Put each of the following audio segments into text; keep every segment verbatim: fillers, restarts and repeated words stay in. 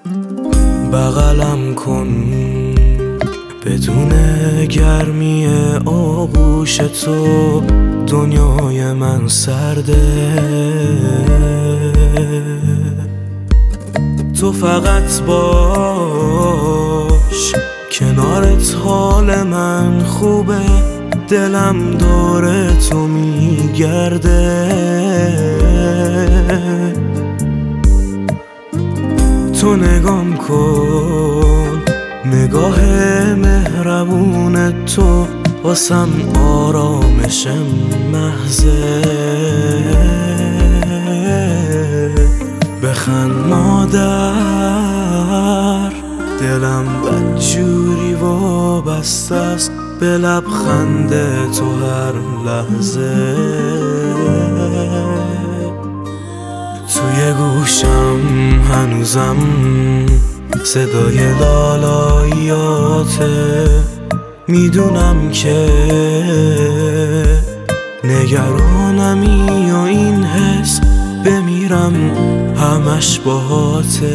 بغلم کن بدون گرمی آغوش تو، دنیای من سرده. تو فقط باش کنارت، حال من خوبه، دلم دور تو میگرده. تو نگام کن، نگاه مهربون تو واسم آرامش محضه. بخند مادر، دلم بدجوری وابسته است به لبخند تو هر لحظه. توی گوشم هنوزم صدای لالاییاته، میدونم که نگرانمی و این حس بمیرم همش باهاته.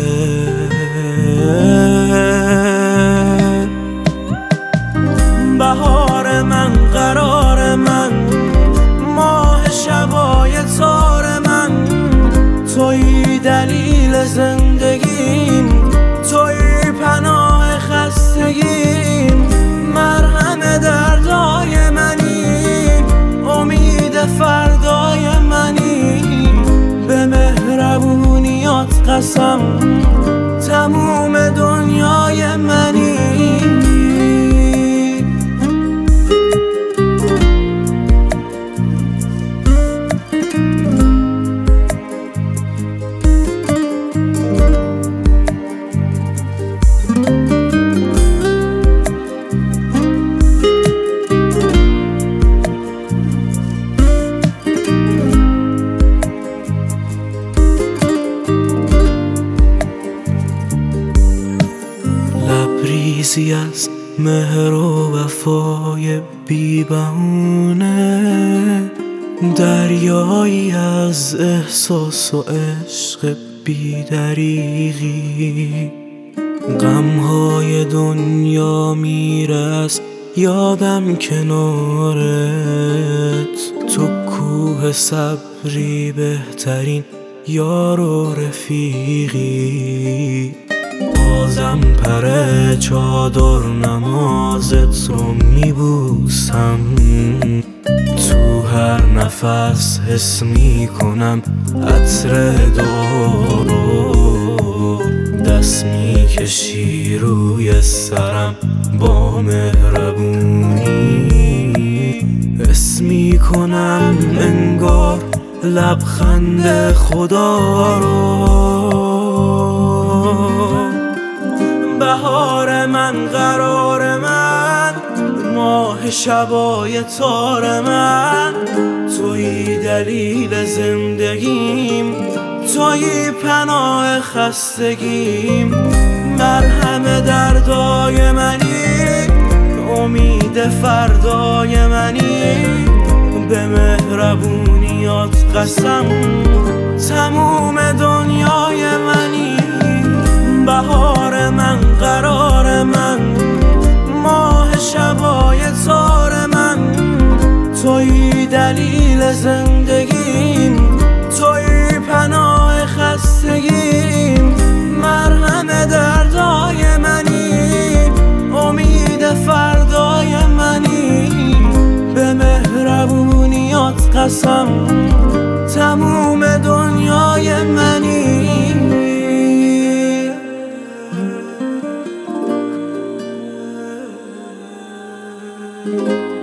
بهار من، قرار من، ماه شبای تار من، توی دلیل زندگیم، توی پناه خستگیم، مرهم دردای منی، امید فردای منی، به مهربونیات قسم تموم دنیای منی. لبریزی از مهر و وفای بی بهونه، دریایی از احساس و عشق بی دریغی. غمهای دنیا میره از یادم کنارت، تو کوه صبری، بهترین یار و رفیقی. بازم پر چادر نمازت رو میبوسم، تو هر نفس حس میکنم عطر دعا رو، دست میکشی روی سرم با مهربونی، حس میکنم انگار لبخند خدا رو. بهار من، قرار من، ماه شبای تار من، توی دلیل زندگیم، توی پناه خستگیم، مرهم دردای منی، امید فردای منی، به مهربونیات قسم تموم دنیای منی. بهار من، قرار من، ماه شبای تار من، توی دلیل زندگیم، توی پناه خستگیم، مرهم دردای منی، امید فردای منی، به مهربونیات قسم تموم دنیای منی.